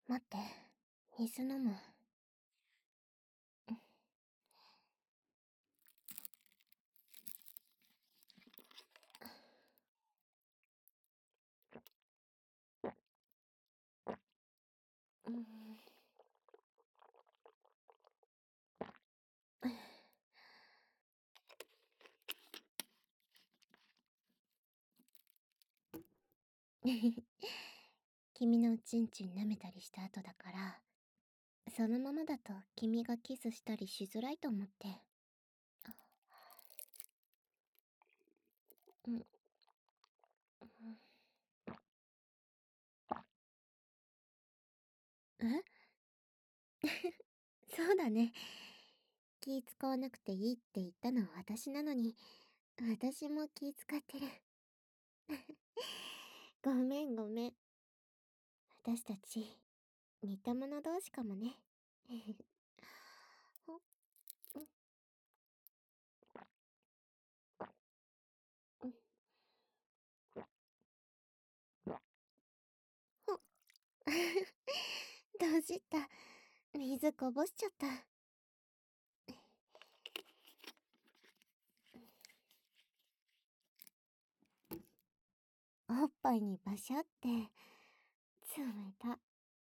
待って、水飲む。うん。君のおちんちん舐めたりした後だから、そのままだと君がキスしたりしづらいと思って。うん。えそうだね。気使わなくていいって言ったのは私なのに、私も気使ってる。ごめんごめん。私たち、似た者同士かもね。ほ、うん、ほ。どうした？水こぼしちゃった。おっぱいにバシャって、冷た。は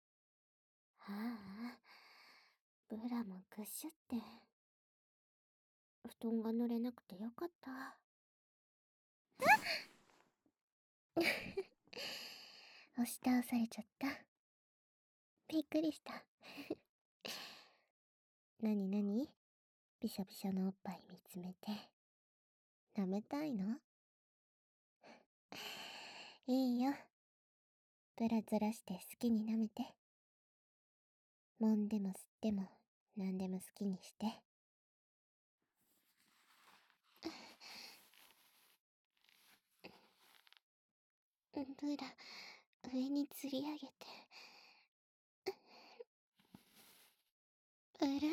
あ、ブラもぐしゅって。布団が濡れなくてよかった。押し倒されちゃった。びっくりした。なになに？びしょびしょのおっぱい見つめて。舐めたいの？いいよ。ブラずらして好きに舐めて。揉んでも吸っても何でも好きにして。ブラ、上に吊り上げて。うるんって。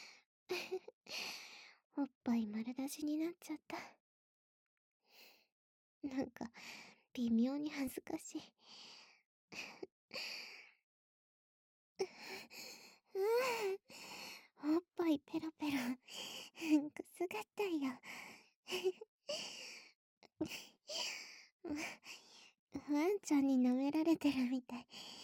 おっぱい丸出しになっちゃった。なんか、微妙に恥ずかしい。おっぱいペロペロ。くすがったよ。ワンちゃんに舐められてるみたい。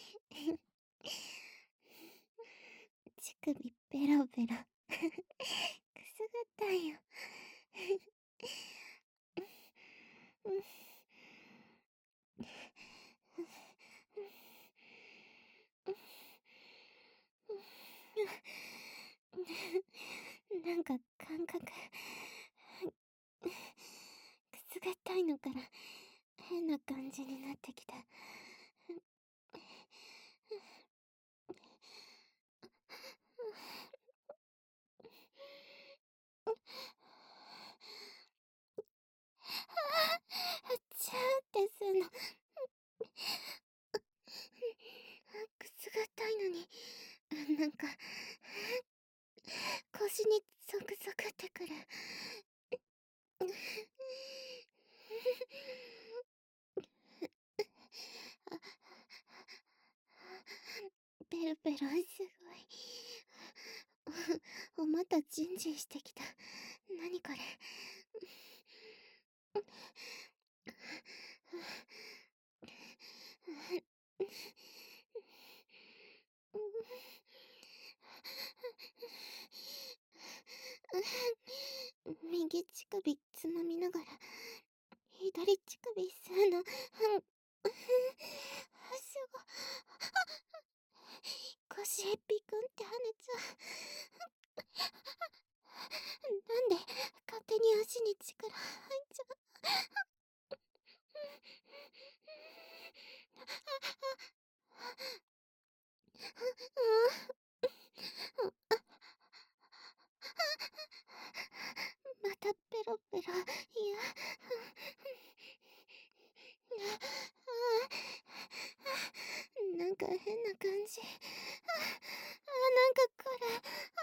乳首ペロペロ。くすがったよ。なんか感覚、くすがったいのから変な感じになってきた。チャーってすんの。くすがったいのに、なんか、腰にゾクゾクってくる。ペロペロすごい。おまたジンジンしてきた。なにこれ。右乳首つまみながら左乳首吸うの。すごい。腰へピクンって跳ねちゃう。なんで勝手に足に力入っちゃう。またペロペロ。いや、なんか変な感じ。なんかこれ。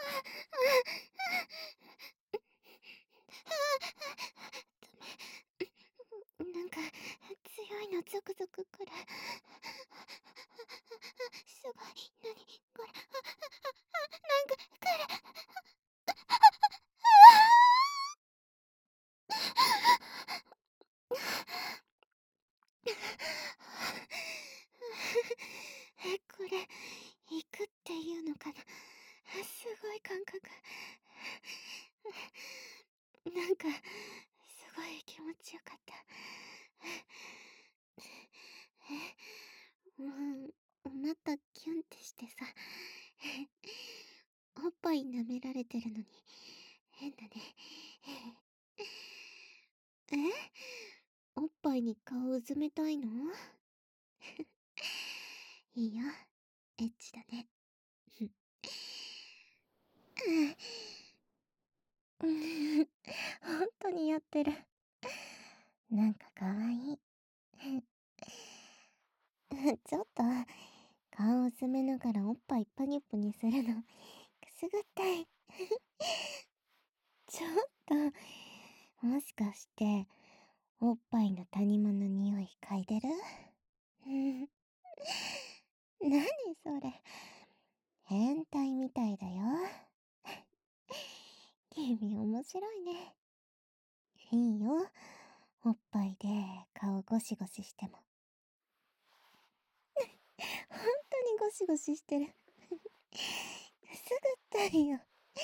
これ、行くっていうのかな。すごい感覚。なんか、すごい気持ちよかった。またキュンってしてさ。おっぱい舐められてるのに、変だね。え、おっぱいに顔うずめたいの？いいよ、エッチだね。本当にやってる。なんかかわいい。ちょっと、顔を詰めながらおっぱいパニュプニするの、くすぐったい。ちょっと、もしかして、おっぱいの谷間の匂い嗅いでる？何それ。変態みたいだよ。君面白いね。いいよ。おっぱいで顔ゴシゴシしても。本当にゴシゴシしてる。くすぐったいよ。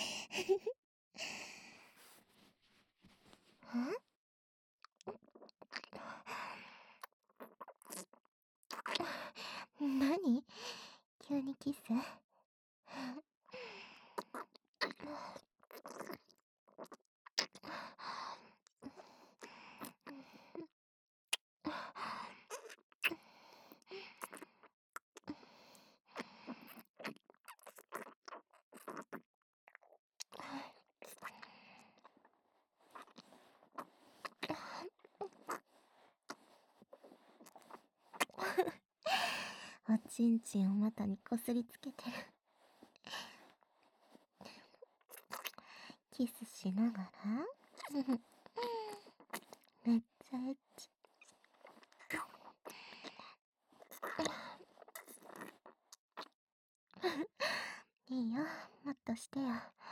何？急にキス？おちんちんを股にこすりつけてる。キスしながらめっちゃエッチ。いいよ、もっとしてよ。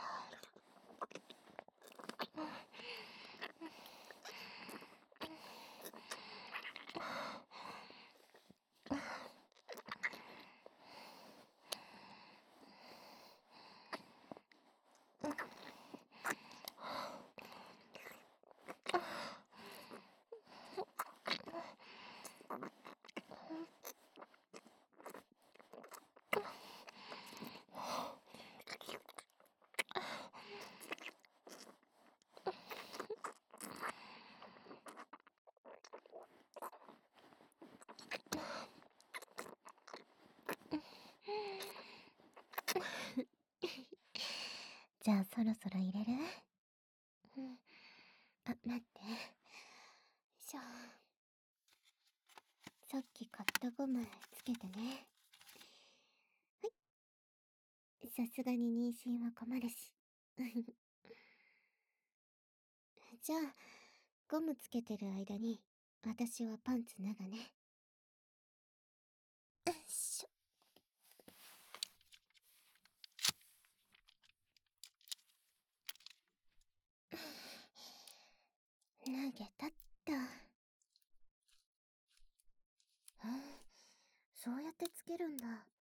じゃあそろそろ入れる？あ、待って。よいしょ。さっき買ったゴムつけてね。はい。さすがに妊娠は困るし。じゃあ、ゴムつけてる間に、私はパンツ脱がね。よいしょ。投げたっと。そうやってつけるんだ。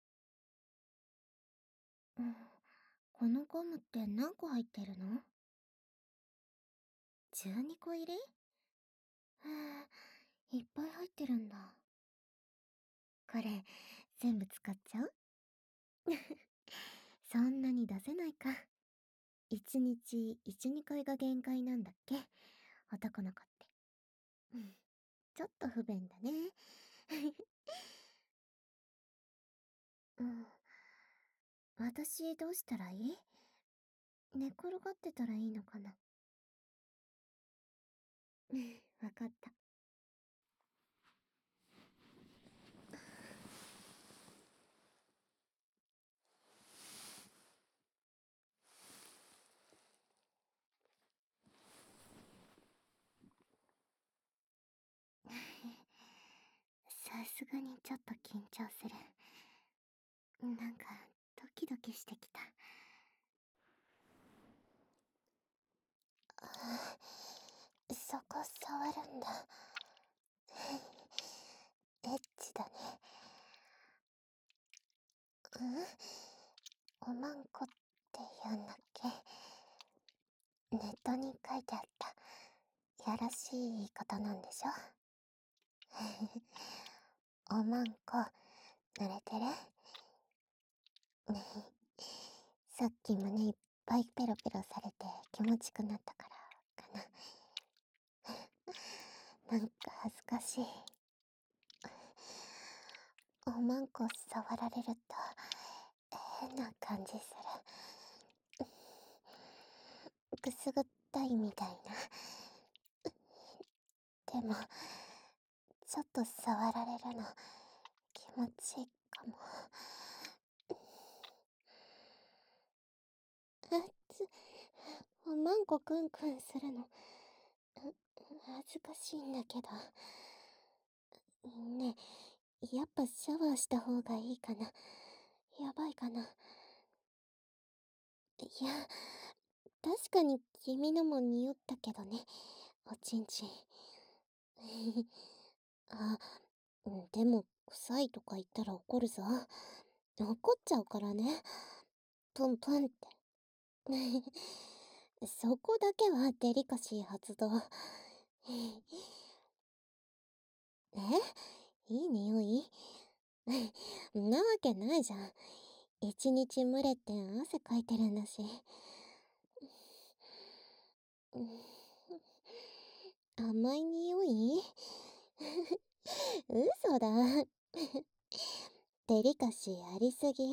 このゴムって何個入ってるの？ 12 個入り？いっぱい入ってるんだ。これ、全部使っちゃう？そんなに出せないか。1日1、2回が限界なんだっけ？男の子って。ちょっと不便だね。私どうしたらいい？寝転がってたらいいのかな？わかった。さすがにちょっと緊張する。なんか、ドキドキしてきた。そこ触るんだ。エッチだね。 おまんこって言うんだっけ。ネットに書いてあった。やらしい言い方なんでしょ。おまんこ、慣れてる？さっき胸いっぱいペロペロされて気持ちくなったからかな。なんか恥ずかしい。おまんこ触られると変な感じする。くすぐったいみたいな。でも、ちょっと触られるの気持ちいいかも。おまんこくんくんするの恥ずかしいんだけど。ねえ、やっぱシャワーした方がいいかな。やばいかな。いや、確かに君のも匂ったけどね、おちんちん。あ、でも臭いとか言ったら怒るぞ。怒っちゃうからね。プンプンって。そこだけはデリカシー発動。いい匂い？なわけないじゃん。一日蒸れて汗かいてるんだし。甘い匂い？嘘だ。デリカシーありすぎ。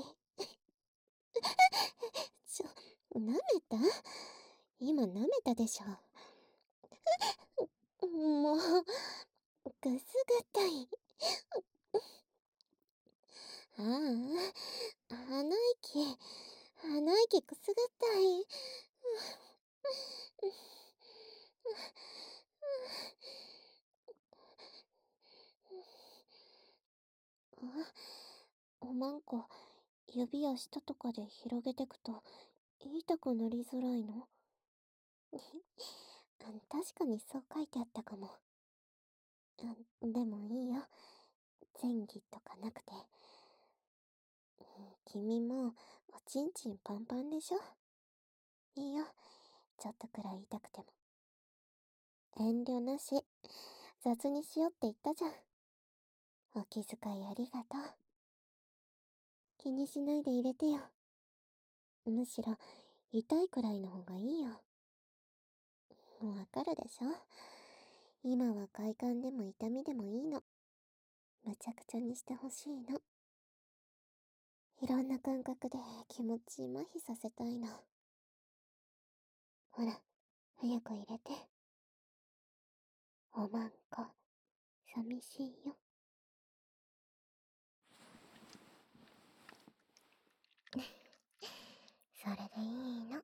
舐めた？今舐めたでしょ。もう、ぐすぐったい。ああ、鼻息くすぐったい。おまんこ、指や舌とかで広げてくと痛くなりづらいの？確かにそう書いてあったかも。でもいいよ。前儀とかなくて。君もおちんちんパンパンでしょ？いいよ。ちょっとくらい痛くても。遠慮なし。雑にしようって言ったじゃん。お気遣いありがとう。気にしないで入れてよ。むしろ、痛いくらいの方がいいよ。わかるでしょ？今は快感でも痛みでもいいの。むちゃくちゃにしてほしいの。いろんな感覚で気持ち麻痺させたいの。ほら、早く入れて。おまんこ、寂しいよ。それでいいの。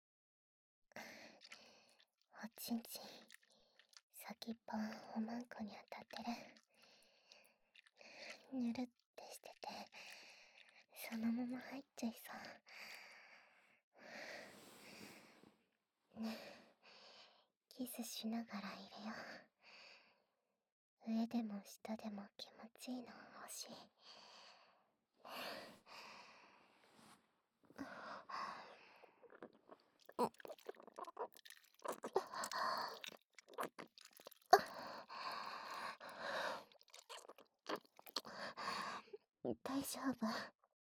おちんちん、先っぽおまんこに当たってる。ぬるってしてて、そのまま入っちゃいそう。ねえ、キスしながら入れよう。上でも下でも気持ちいいの欲しい。大丈夫？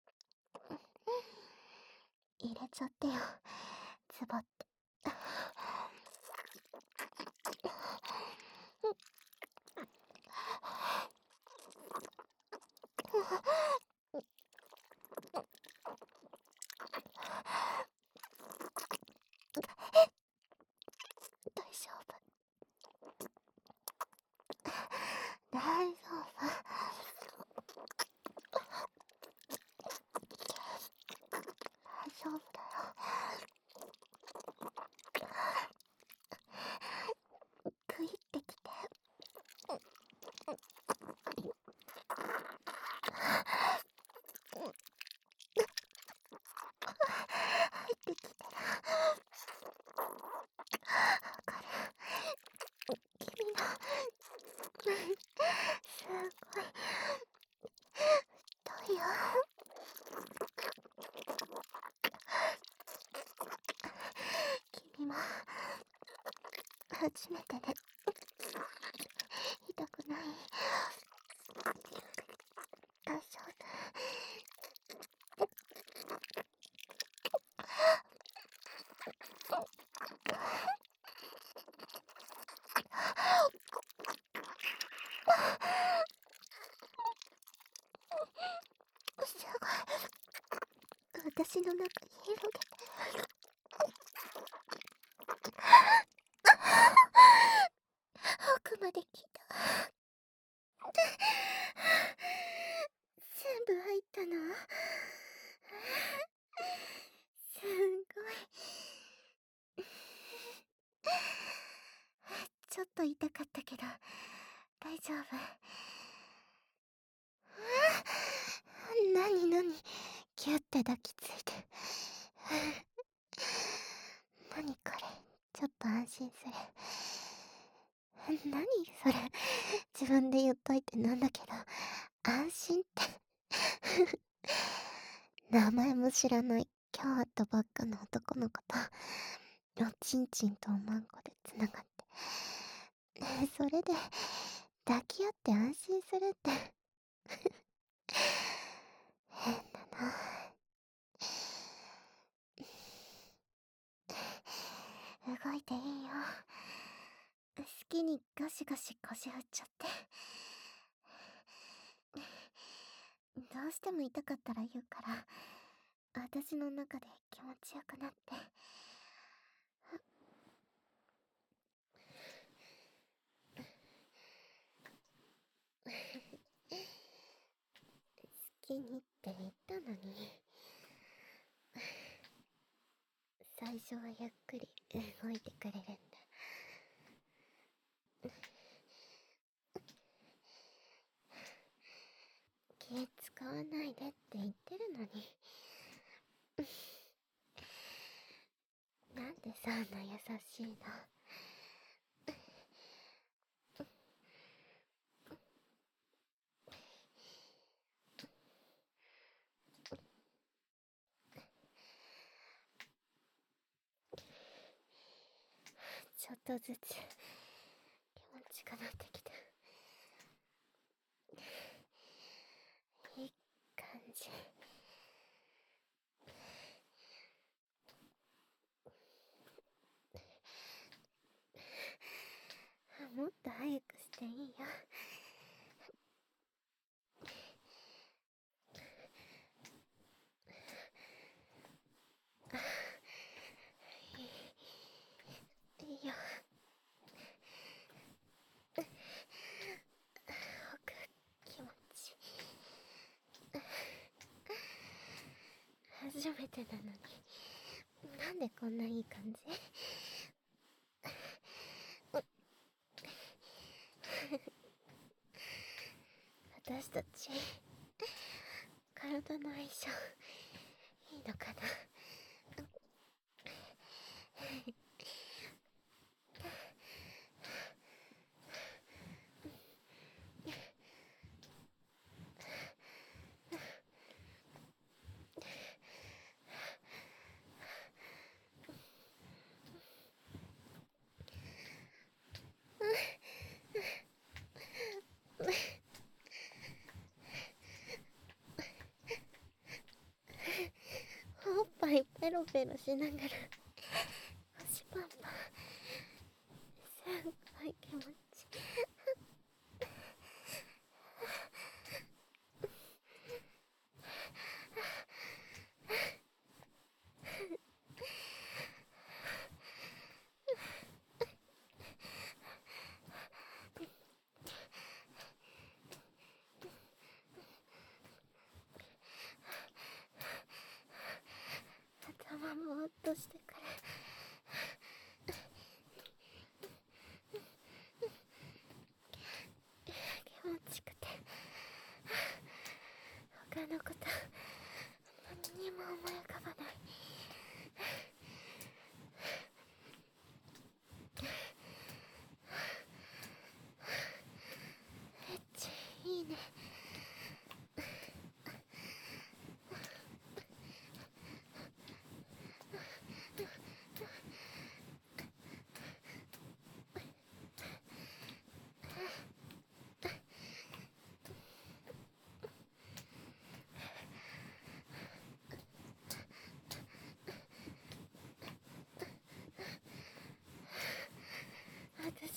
入れちゃってよ、ズボって。大丈夫？大丈夫？大丈夫だよ。クイってきて。 初めてで痛くない？大丈夫？すごい。私の中広げて。奥まで来た。全部入ったの？すんごい。ちょっと痛かったけど大丈夫？なになに、キュッて抱きついて。なにこれ、ちょっと安心する。なにそれ、自分で言っといてなんだけど、安心って名前も知らない今日会ったばっかの男の子とおちんちんとおまんこでつながって、それで抱き合って安心するって変だな。動いていいよ。好きにガシガシ腰振っちゃって。どうしても痛かったら言うから、私の中で気持ちよくなって。好きにって言ったのに。最初はゆっくり動いてくれるんだ。気使わないでって言ってるのに。なんでそんな優しいの？ちょっとずつ気持ちがなってきた。いい感じ。もっと早くしていいよ。いいよ。奥気持ち初めてなのに、なんでこんないい感じ？私たち体の相性いいのかな？おっぱいペロペロしながら腰パンパン、すっごい気持ち頭もぼーっとしてくる。気持ちくて他のこと何にも思い浮かばない。エッチいいね。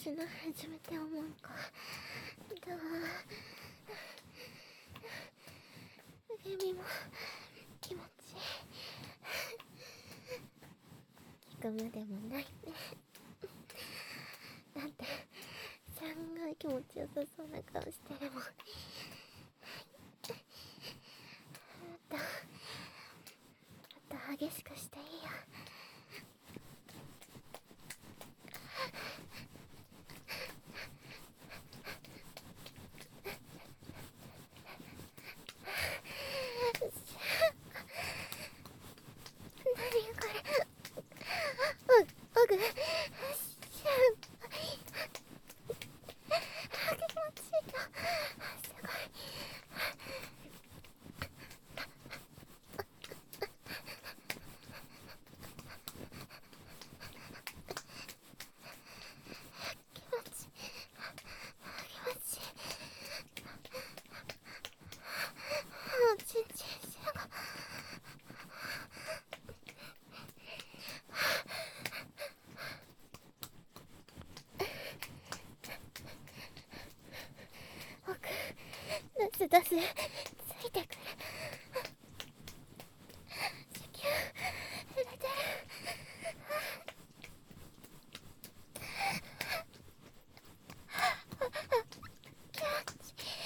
私の初めて思うかだわ。耳も気持ちいい。聞くまでもないね。だってすんごい気持ちよさそうな顔してるもん。もっと激しくしていいよ。何これ。おぐしゃん。気持ちいいよ。すごい。気持ちいい。おちんちんしゃが。出すついてくる。子宮触れてる。気持ちいい。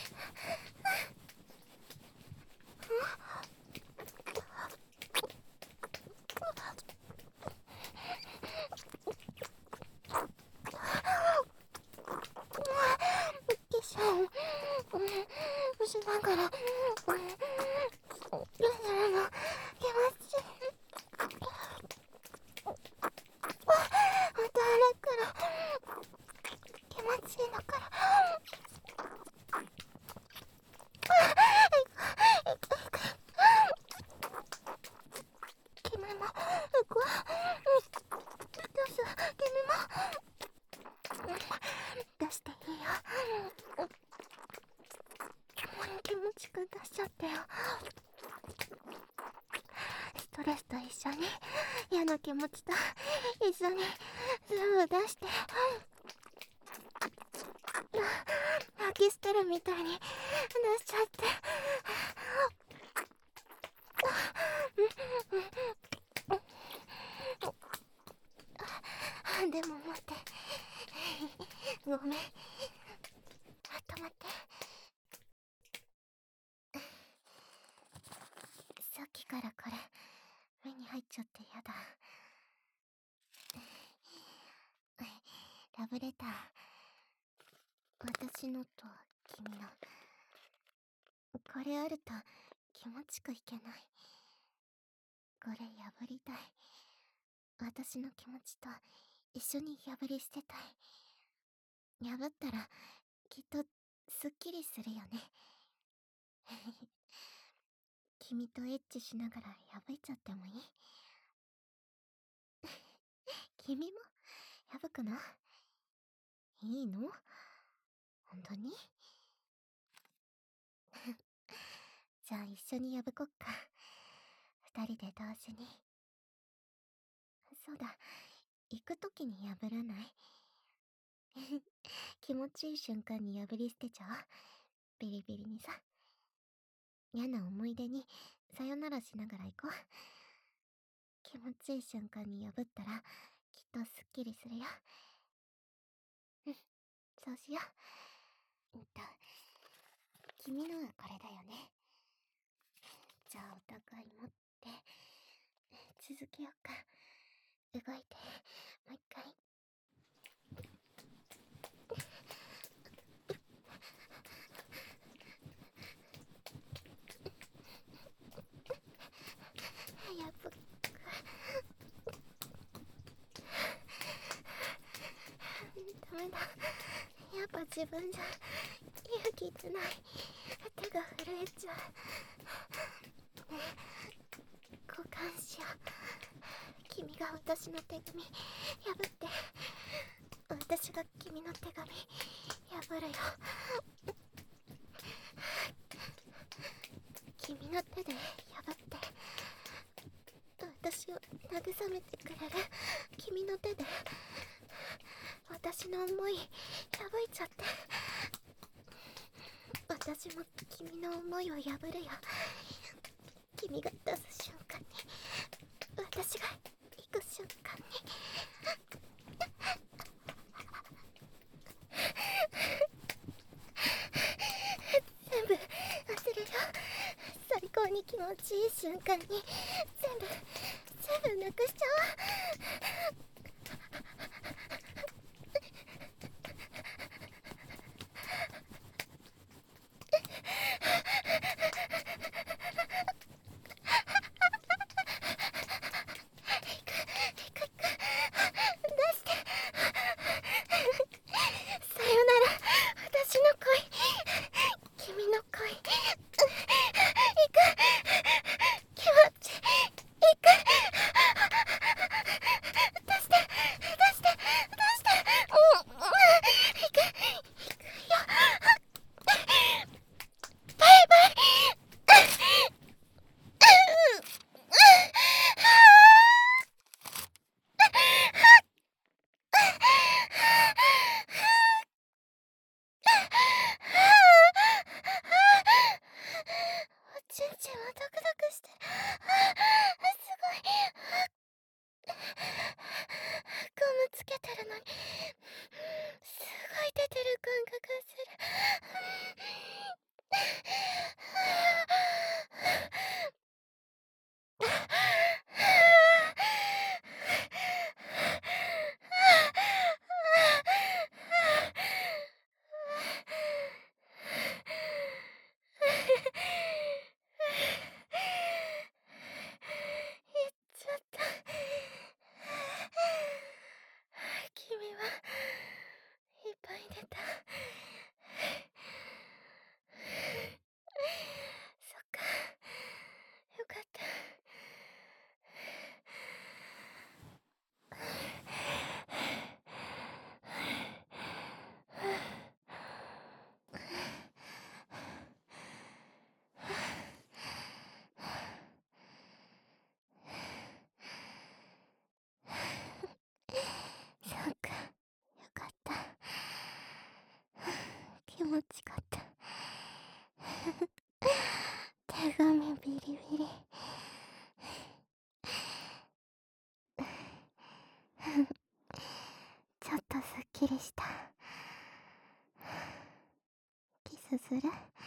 化粧しながらするの気持ちいい。また歩くの気持ちいいのから。君も行くわ。どうぞ君も出していいよ。気持ちく出しちゃってよ。ストレスと一緒に嫌な気持ちと一緒に全部出して。吐き捨てるみたいに出しちゃって。でも待って、ごめん。待ってさっきからこれ目に入っちゃってやだ。ラブレター、私のと君の。これあると気持ちくいけない。これ破りたい。私の気持ちと一緒に破り捨てたい。破ったらきっとすっきりするよね。君とエッチしながら破いちゃってもいい？君も破くの？いいの？本当に？じゃあ一緒に破こっか。二人で同時に。そうだ、行くときに破らない？気持ちいい瞬間に破り捨てちゃう？ビリビリにさ。嫌な思い出にさよならしながら行こう。気持ちいい瞬間に破ったらきっとすっきりするよ。うん、そうしよう。君のはこれだよね。じゃあお互い持って続けようか。動いて、もう一回。やっぱダメだ。やっぱ自分じゃ勇気出ない。手が震えちゃう。交換しよう。君が私の手紙破って、私が君の手紙破るよ。君の手で破って私を慰めてくれる。君の手で私の思い破いちゃって。私も君の思いを破るよ。君が出す瞬間に、私が行く瞬間に。全部忘れよう。最高に気持ちいい瞬間に全部なくしちゃおう。さよなら、私の恋。君の恋。行く。気持ち。行く。出して、出して、出して。行く。行くよ。バイバイ。おちんちんはドクドクしてる。すごい。ゴムつけてるのにすごい出てる感覚がする。言っちゃった。君はいっぱい出た。そっか、よかった。そっか、よかった。気持ちかった。手紙ビリビリ。ちょっとすっきりした。キスする？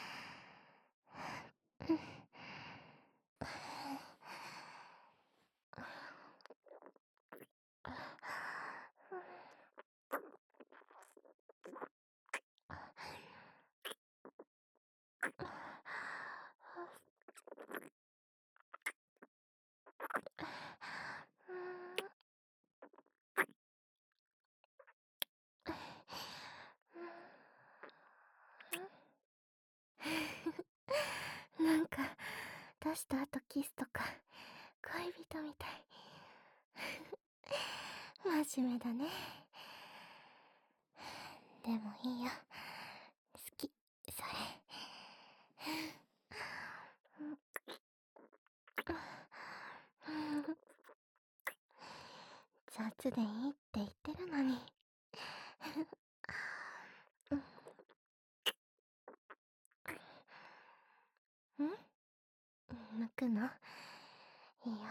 なんか出した後キスとか恋人みたい。真面目だね。でもいいよ、好きそれ。雑でいいって言ってるのに。泣くの？いいよ。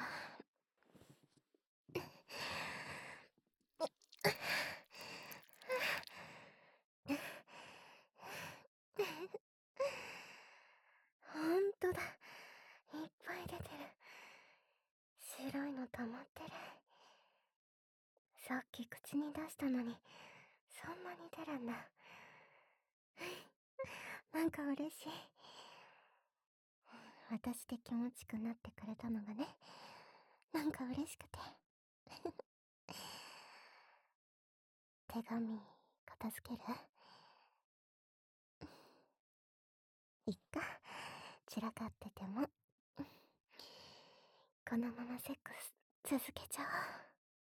ほんとだ、いっぱい出てる。白いの溜まってる。さっき口に出したのにそんなに出るんだ。なんか嬉しい。私で気持ちくなってくれたのがね、なんか嬉しくて。手紙片付ける？いっか、散らかってても。このままセックス続けちゃおう。